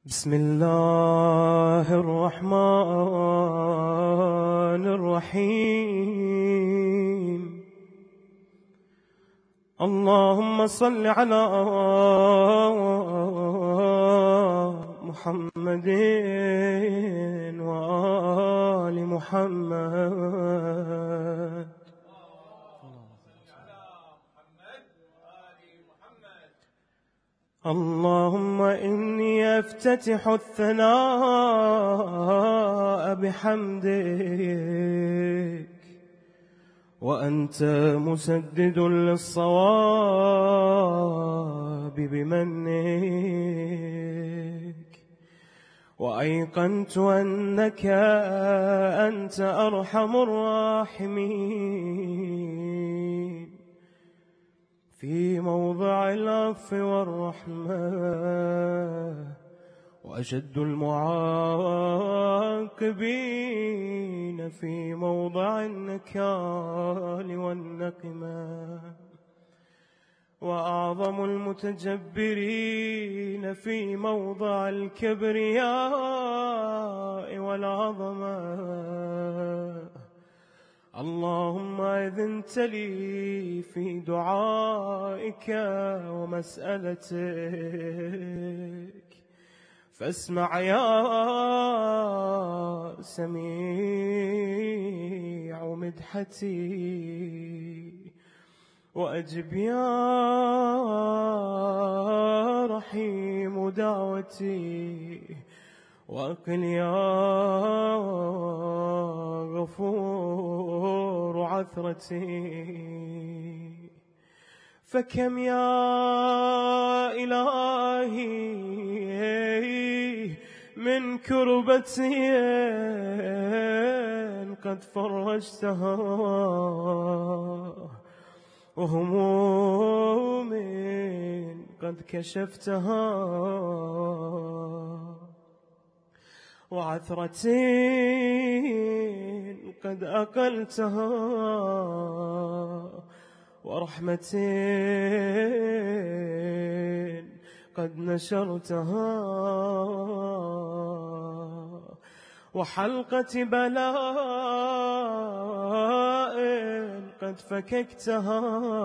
بسم الله الرحمن الرحيم. اللهم صل على محمد وآل محمد. اللهم إني أفتتح الثناء بحمدك وأنت مسدد للصواب بمنك، وأيقنت أنك أنت أرحم الراحمين في موضع العفو والرحمة، وأشد المعاقبين في موضع النكال والنقمة، وأعظم المتجبرين في موضع الكبرياء والعظمة. اللهم أذنت لي في دعائك ومسألتك، فاسمع يا سميع مدحتي، وأجب يا رحيم دعوتي، وأقل يا غفور عثرتي. فكم يا إلهي من كربتي قد فرجتها، وهموم قد كشفتها، وعثرة قد أقلتها، ورحمة قد نشرتها، وحلقة بلاء قد فككتها.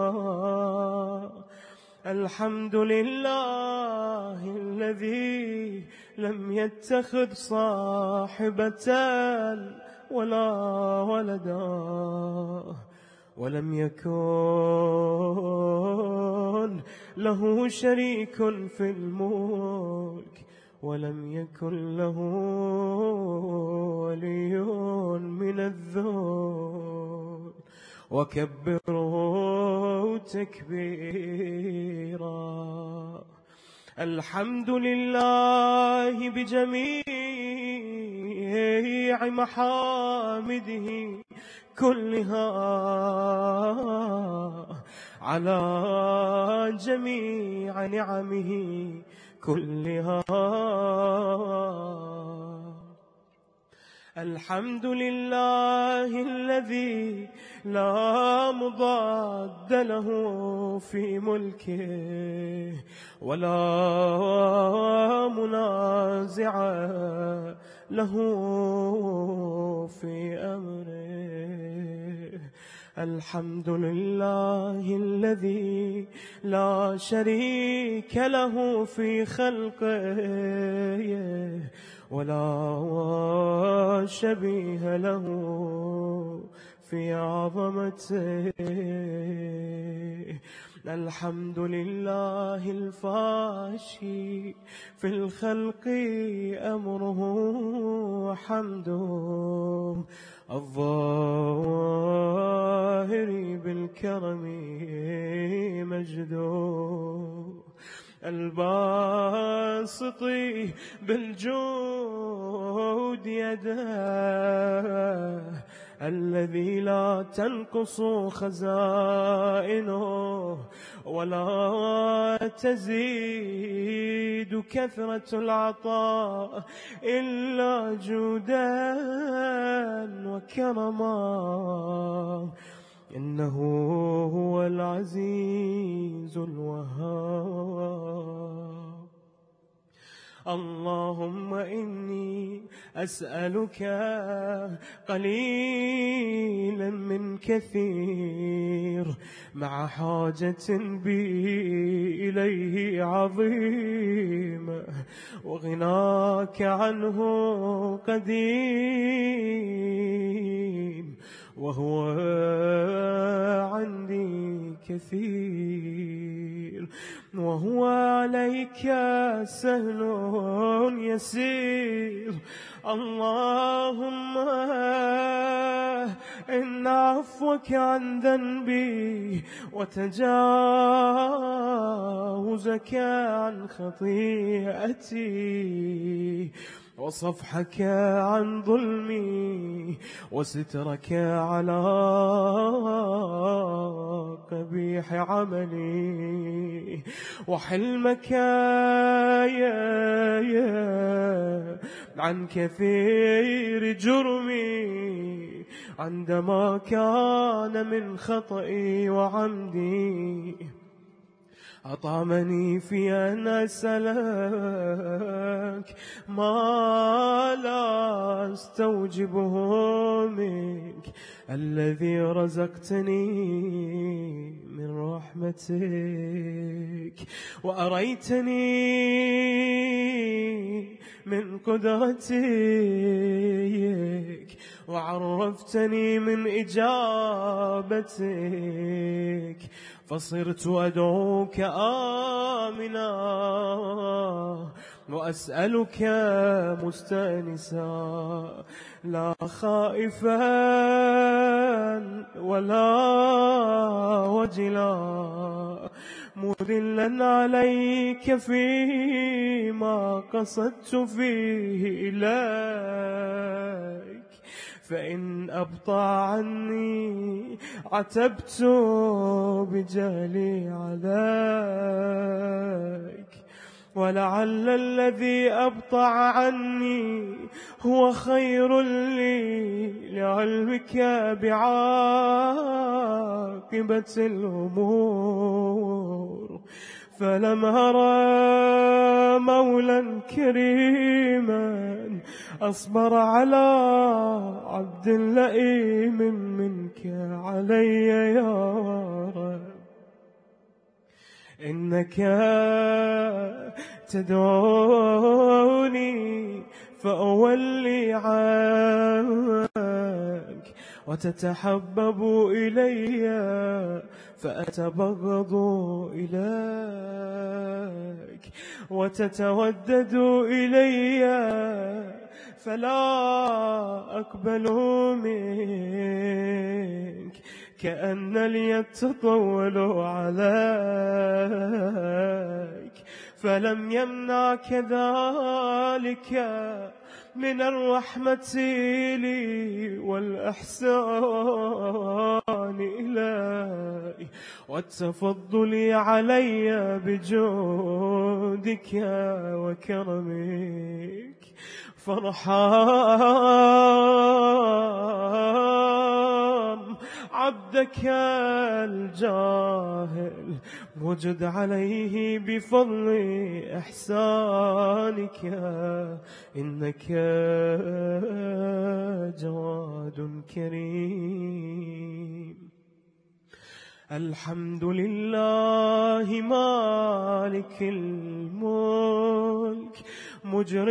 الحمد لله الذي لم يتخذ صاحبة ولا ولدا، ولم يكن له شريك في الملك، ولم يكن له ولي من الذل، وكبره تكبيرا. الحمد لله بجميع محامده كلها، على جميع نعمه كلها. الحمد لله الذي لا مضاد له في ملكه، ولا منازع له في أمره. الحمد لله الذي لا شريك له في خلقه، ولا شبيه له في عظمته. الحمد لله الفاشي في الخلق أمره وحمده، الظاهر بالكرم مجده، الباسط بالجود يده، الذي لا تنقص خزائنه ولا تزيد كثرة العطاء إلا جودا وكرما. إنه هو العزيز الوهاب. اللهم إني أسألك قليلا من كثير مع حاجة بي إليه عظيمة، وغناك عنه قديم، وهو عندي كثير، وهو عليك سهل يسير. اللهم إن عفوك عن ذنبي وتجاوزك عن خطيئتي وصفحك عن ظلمي وسترك على قبيح عملي وحلمك عن كثير جرمي عندما كان من خطئي وعمدي، أطعمني في أن أسألك ما لا أستوجبه منك، الذي رزقتني من رحمتك وأريتني من قدرتك وعرفتني من إجابتك، فصرت أدعوك آمنا وأسألك مستأنسا، لا خائفا ولا وجلا، مذلا عليك فيما قصدت فيه إليك، فإن أبطأ عني عتبت بجهلي عليك، ولعل الذي أبطأ عني هو خير لي لعلمك بعاقبة الأمور، فلم أرى مولا كريما أصبر على عبد لئيم منك علي يا رب. إنك تدعوني فأولي عنك، وتتحبب إلي فأتبغض إليك، وتتودد إلي فلا أقبل منك، كأن لي التطول عليك، فلم يمنعك ذلك من الرحمة لي والإحسان إلي والتفضل علي بجودك وكرمك، فارحم عبدك الجاهل وجد عليه بفضل إحسانك، إنك جواد كريم. الحمد لله مالك الملك مجري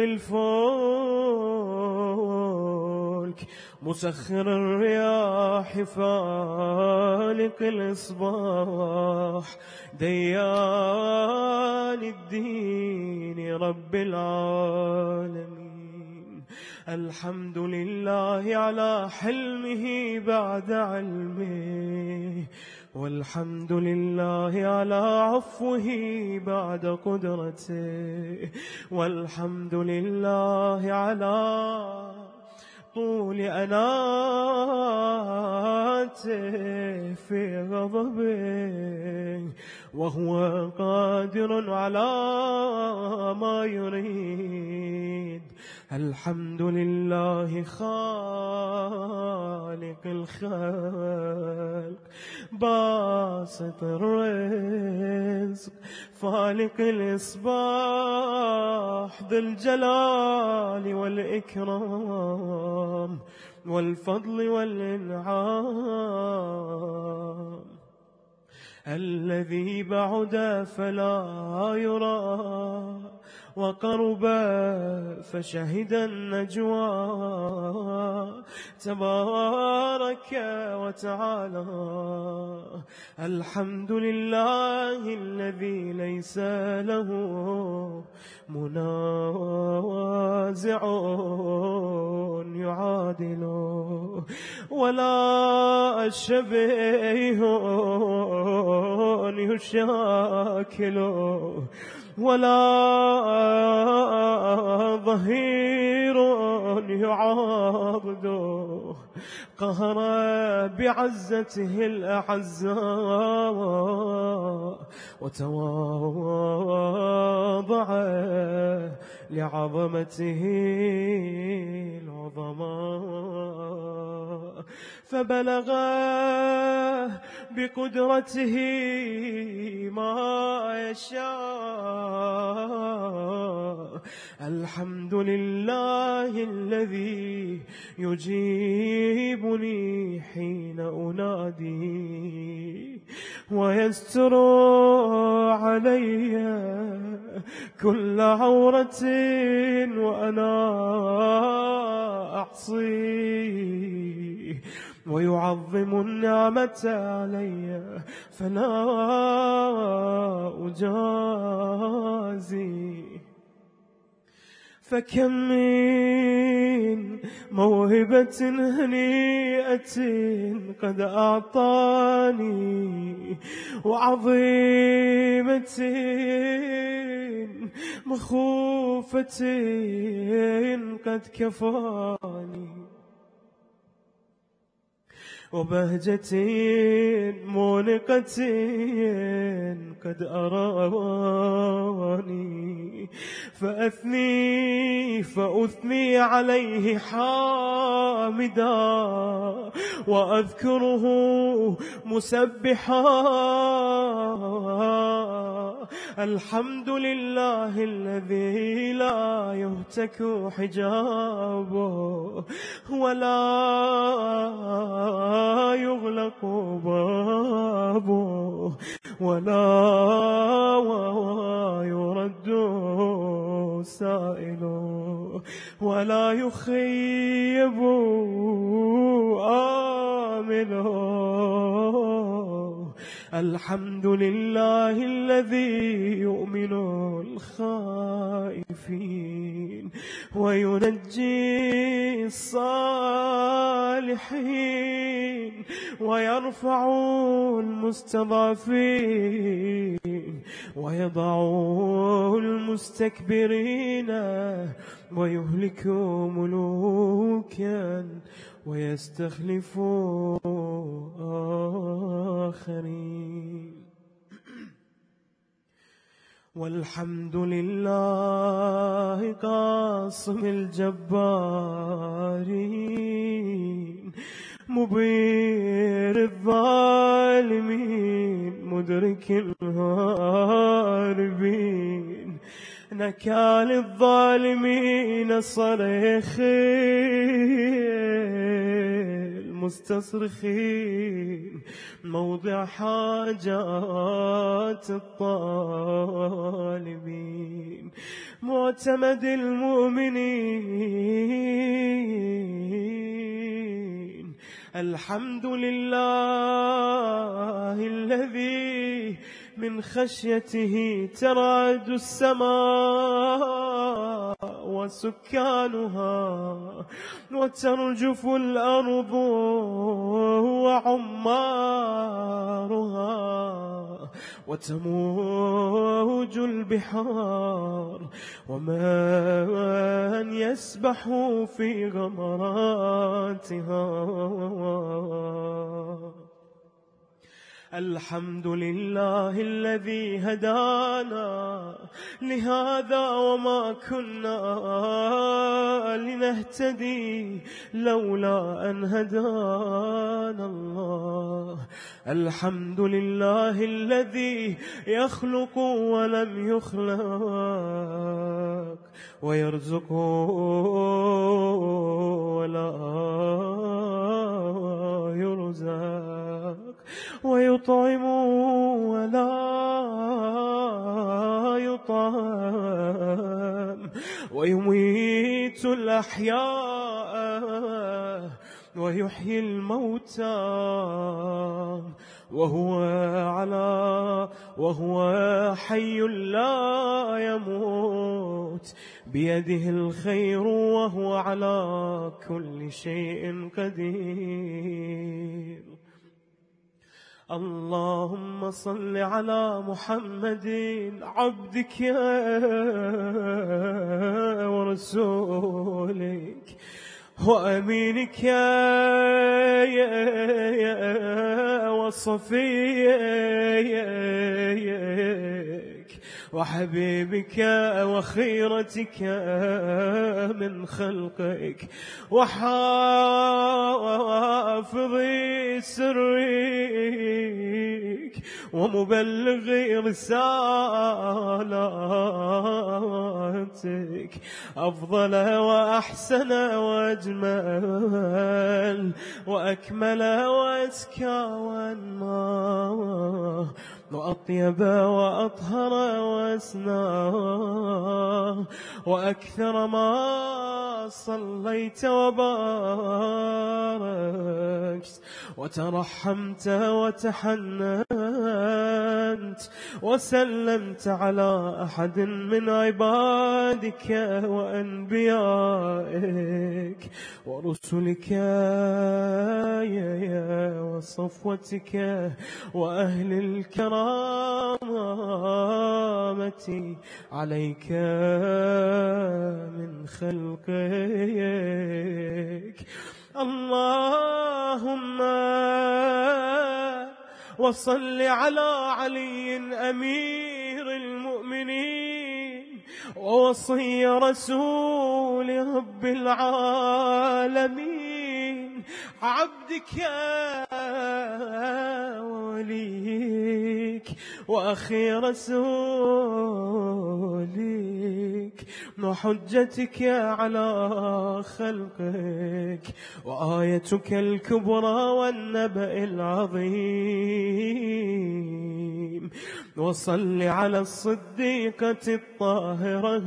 الفلك مسخر الرياح فالق الإصباح ديان الدين رب العالمين. الحمد لله على حلمه بعد علمه، والحمد لله على عفوه بعد قدرته، والحمد لله على طول أناته في غضبه، وهو قادر على ما يريد. الحمد لله خالق الخلق باسط الرزق فالق الإصباح ذو الجلال والإكرام والفضل والإنعام، الذي بعد فلا يرى وقرب فشهد النجوى، تبارك وتعالى. الحمد لله الذي ليس له منازع يعادله، ولا شبيه يشاكله، ولا ظهير يعاضده. قهر بعزته الأعزاء وتواضع لعظمته العظماء، فبلغ بقدرته ما يشاء. الحمد لله الذي يجيبني حين أنادي ويستر علي كل عورة وأنا أعصيه، ويعظم النعمة علي فلا أجازي. فكم من موهبة هنيئة قد أعطاني، وعظيمة مخوفة قد كفاني، وبهجة مونقة قد أراني، فأثني عليه حامدا وأذكره مسبحا. الحمد لله الذي لا يهتك حجابه ولا يغلق بابه ولا يرد سائله ولا يخيب آمله. الحمد لله الذي يؤمن الخائفين وينجي الصالحين ويرفع المستضعفين ويضع المستكبرين ويهلك ملوكا ويستخلف آخرين. والحمد لله قاصم الجبارين مبير الظالمين مدرك الهاربين نكال الظالمين صريخ المستصرخين موضع حاجات الطالبين معتمد المؤمنين. الحمد لله الذي من خشيته ترعد السماء وسكانها وترجف الأرض وعمارها وتموج البحار ومن يسبح في غمراتها. الحمد لله الذي هدانا لهذا وما كنا لنهتدي لولا أن هدانا الله. الحمد لله الذي يخلق ولم يخلق، ويرزق ولا يرزق، ويطعم ولا يطعم، ويميت الأحياء ويحيي الموتى، وهو حي لا يموت، بيده الخير وهو على كل شيء قدير. اللهم صل على محمد عبدك ورسولك وأمينك وصفيك وحبيبك وخيرتك من خلقك وحافظ سرك ومبلغ رسالاتك، أفضل وأحسن وأجمل وأكمل وأزكى وأنمى وأطيب وأطهر وأسنى وأكثر ما صليت وباركت وترحمت وتحننت وسلمت على أحد من عبادك وأنبيائك ورسلك وصفوتك وأهل الكرامة عليك من خلقك. اللهم وصل على علي أمير المؤمنين ووصي رسول رب العالمين، عبدك ووليك وأخي رسولك وحجتك على خلقك وآيتك الكبرى والنبأ العظيم. وصل على الصديقة الطاهرة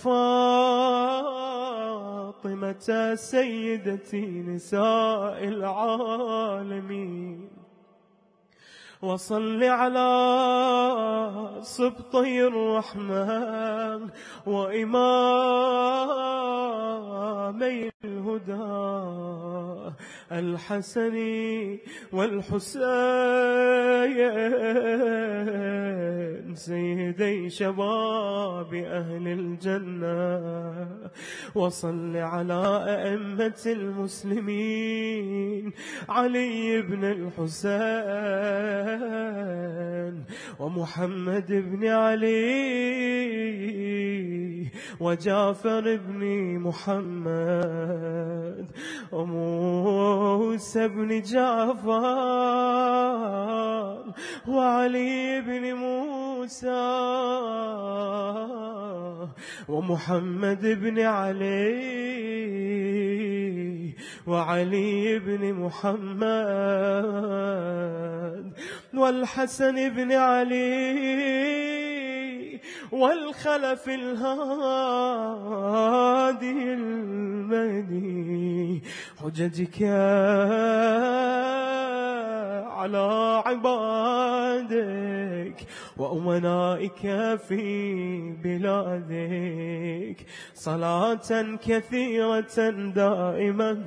فاطمة سيدتي نساء العالمين. وصل على سبطي الرحمن وإمامي الهدى الحسن والحسين سيدي شباب أهل الجنة. وصل على أئمة المسلمين علي بن الحسين ومحمد بن علي وجعفر بن محمد وموسى بن جعفر وعلي بن موسى ومحمد بن علي وعلي بن محمد والحسن بن علي والخلف الهادي المهدي، حججك على عبادك وأمنائك في بلادك صلاة كثيرة دائما.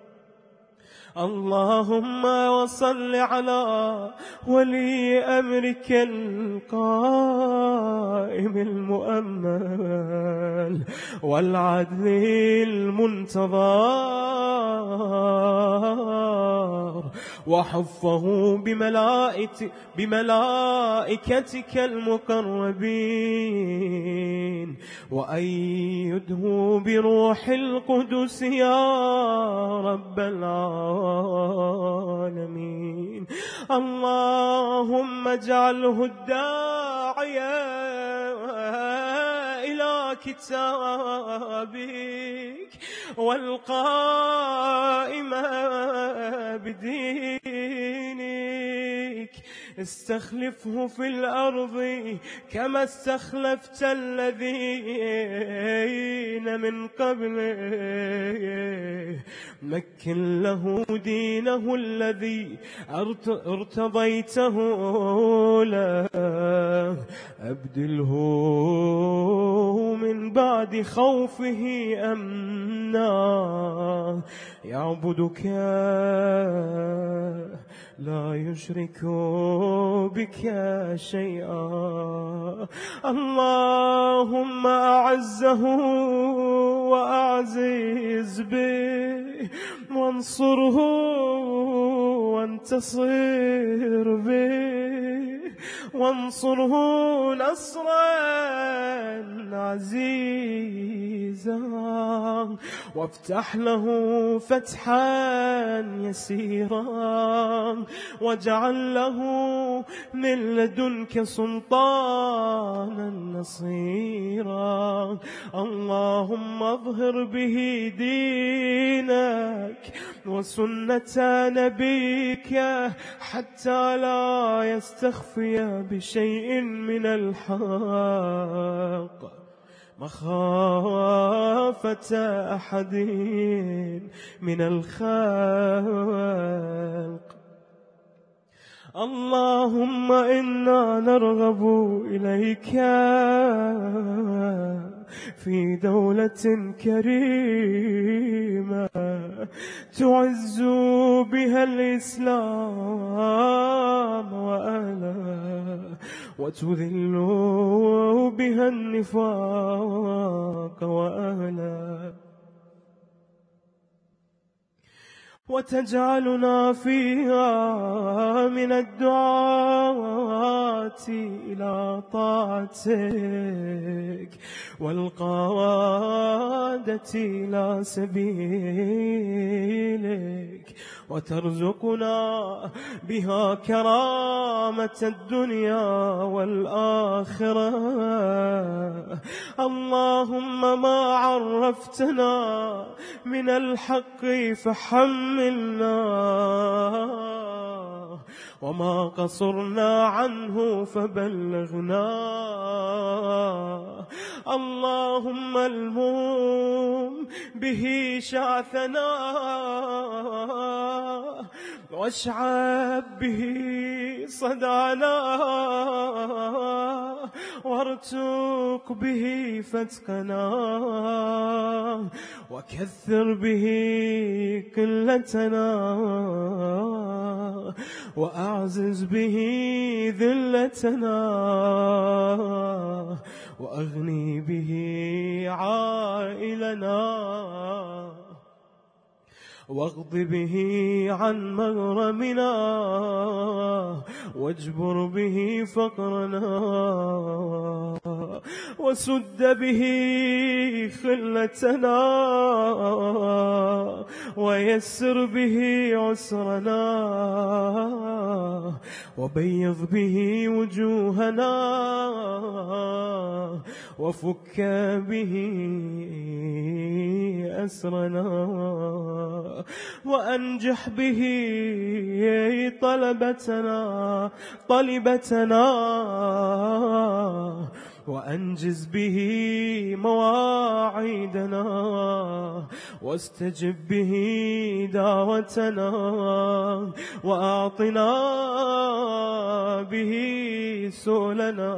اللهم وصل على ولي أمرك القائم المؤمل والعدل المنتظر وحفه بملائكتك المقربين، وأيده بروح القدس يا رب العالمين. اللهم اجعله الداعية إلى كتابك والقائم بدينك، استخلفه في الأرض كما استخلفت الذين من قبله، مكن له دينه الذي ارتضيته له، أبدله من بعد خوفه أمنا، يعبدك لا يشرك بك شيئا. اللهم أعزه وأعزز به، وانصره وانتصر به، وانصره نصرا عزيزا، وافتح له فتحا يسيرا، واجعل له من لدنك سلطانا نصيرا. اللهم اظهر به دينك وسنة نبيك حتى لا يستخفي بشيء من الحق مخافة أحد من الخلق. اللهم إنا نرغب إليك في دولة كريمة تعز بها الإسلام وأهله، وتذل بها النفاق وأهله، وتجعلنا فيها من الدعاة إلى طاعتك والقادة إلى سبيلك، وترزقنا بها كرامة الدنيا والآخرة. اللهم ما عرفتنا من الحق فحملنا، وما قصرنا عنه فبلغنا. اللهم الموم به شعثنا، واشعب به صدعنا، وارتق به فتقنا، وكثر به قلتنا، وأعزز به ذلتنا، وأغني به عائلنا، واغض به عن مغرمنا، واجبر به فقرنا، وسد به خلتنا، ويسر به عسرنا، وبيض به وجوهنا، وفك به أسرنا، وأنجح به طلبتنا، وأنجز به مواعيدنا، واستجب به دعوتنا، وأعطنا به سؤلنا،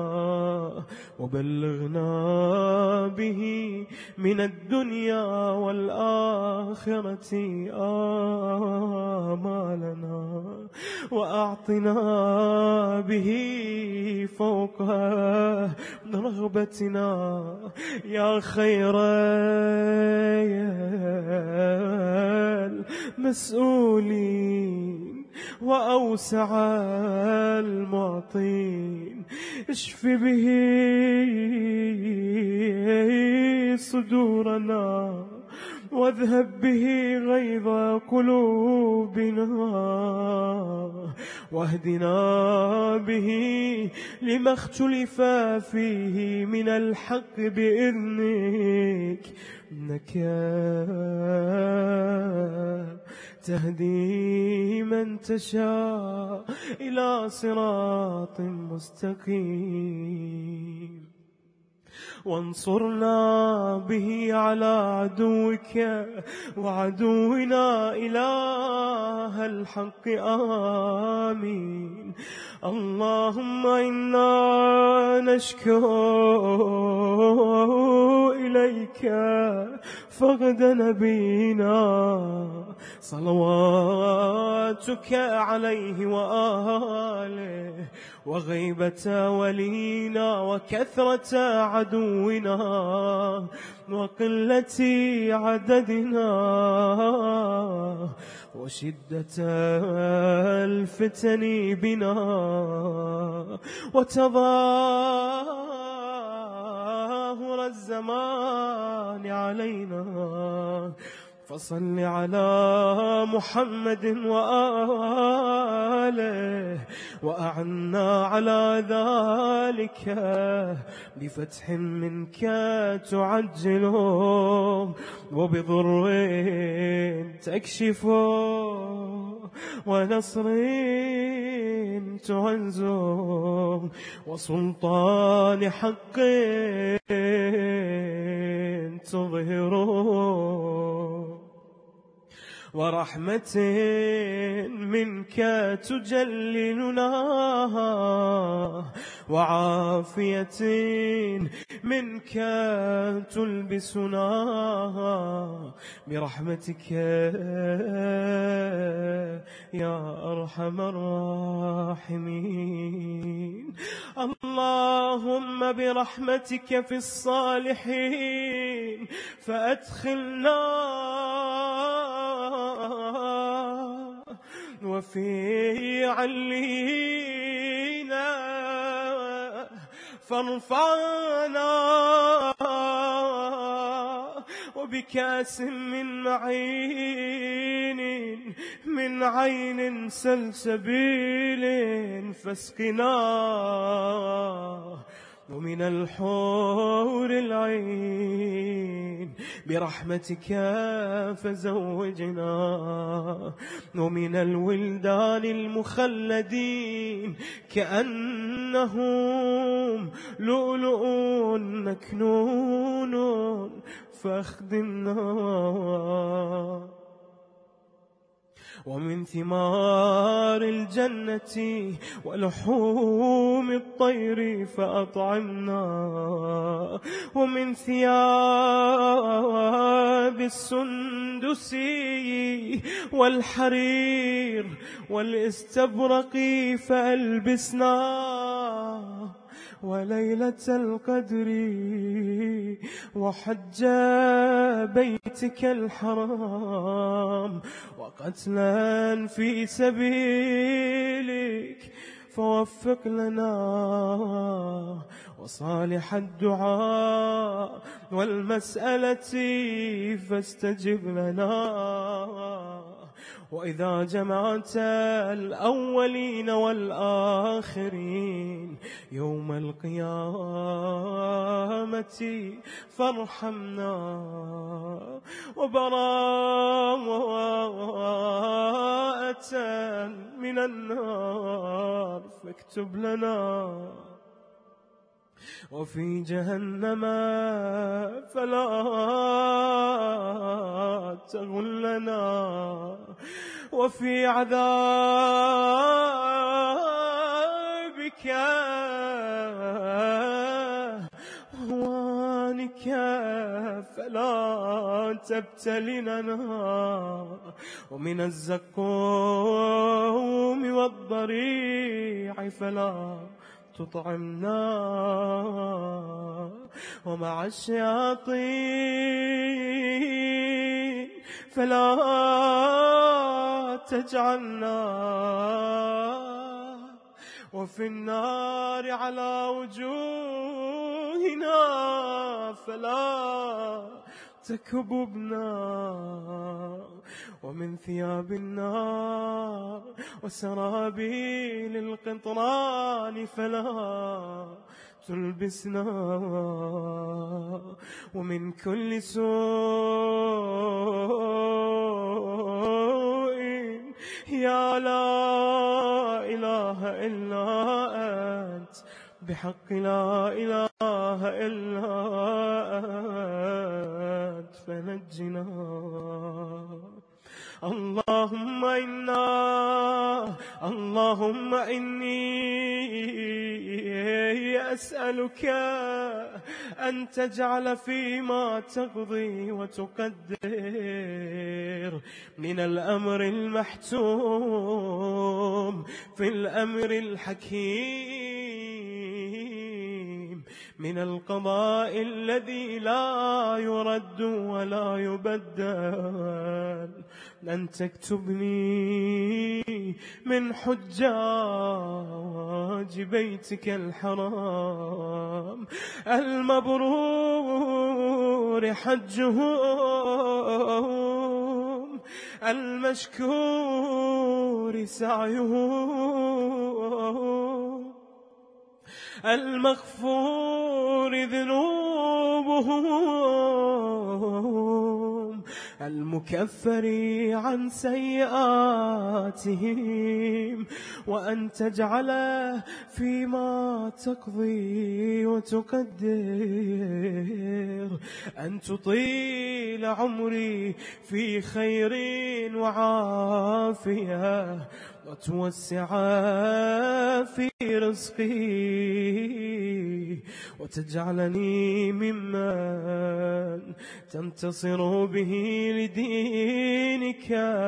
وبلغنا به من الدنيا والآخرة آمالنا، وأعطنا به فوق رغبتنا يا خير المسؤولين وأوسع المعطين، اشف به صدورنا واذهب به غيظ قلوبنا، واهدنا به لما اختلف فيه من الحق بإذنك، إنك تهدي من تشاء إلى صراط مستقيم. وانصرنا به على عدوك وعدونا إله الحق، آمين. اللهم إنا نشكو إليك فقد نبينا صلواتك عليه وآله، وغيبة ولينا وكثرة عدونا وقلة عددنا وشدة الفتن بنا وتظاهر الزمان علينا، فصل على محمد وآله وأعنا على ذلك بفتح منك تعجله وبضر تكشفه ونصر تعنزه وسلطان حق تظهره ورحمة منك تجللنا وعافية منك تلبسنا برحمتك يا أرحم الراحمين. اللهم برحمتك في الصالحين فأدخلنا، وفي علينا فارفعنا، وبكاس من عين سلسبيل فاسقنا، ومن الحور العين برحمتك فزوجنا، ومن الولدان المخلدين كأنهم لؤلؤ مكنون فاخدمنا، ومن ثمار الجنة ولحوم الطير فأطعمنا، ومن ثياب السندس والحرير والاستبرق فألبسنا، وليلة القدر وحج بيتك الحرام وقتلا في سبيلك فوفق لنا، وصالح الدعاء والمسألة فاستجب لنا، وإذا جمعت الأولين والآخرين يوم القيامة فارحمنا، وبراءة من النار فاكتب لنا، وفي جهنم فلا تغلنا، وفي عذابك هوانك فلا تبتلننا، ومن الزقوم والضريع فلا تطعمنا، ومع الشياطين فلا تجعلنا وفي النار على وجوهنا فلا تكببنا ومن ثياب النار وسرابيل القطران فلا تلبسنا ومن كل سوء يا لا إله إلا أنت بحق لا إله إلا أنت فنجنا اللهم إني أسألك أن تجعل فيما تقضي وتقدر من الأمر المحتوم في الأمر الحكيم من القضاء الذي لا يرد ولا يبدل أن تكتبني من حجاج بيتك الحرام المبرور حجهم المشكور سعيهم المغفور ذنوبهم المكفر عن سيئاتهم وأن تجعل فيما تقضي وتقدر أن تطيل عمري في خير وعافية وتوسع في رزقي وتجعلني ممن تنتصر به لدينك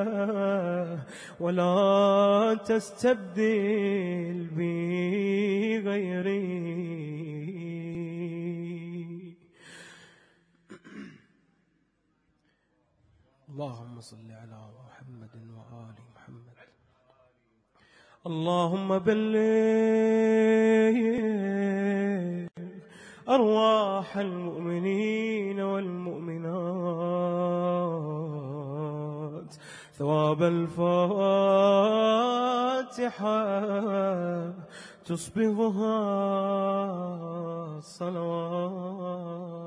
ولا تستبدل بي غيري. اللهم صل على محمد وآل محمد. اللهم بلغ أرواح المؤمنين والمؤمنات ثواب الفاتحة تصبغها الصلوات.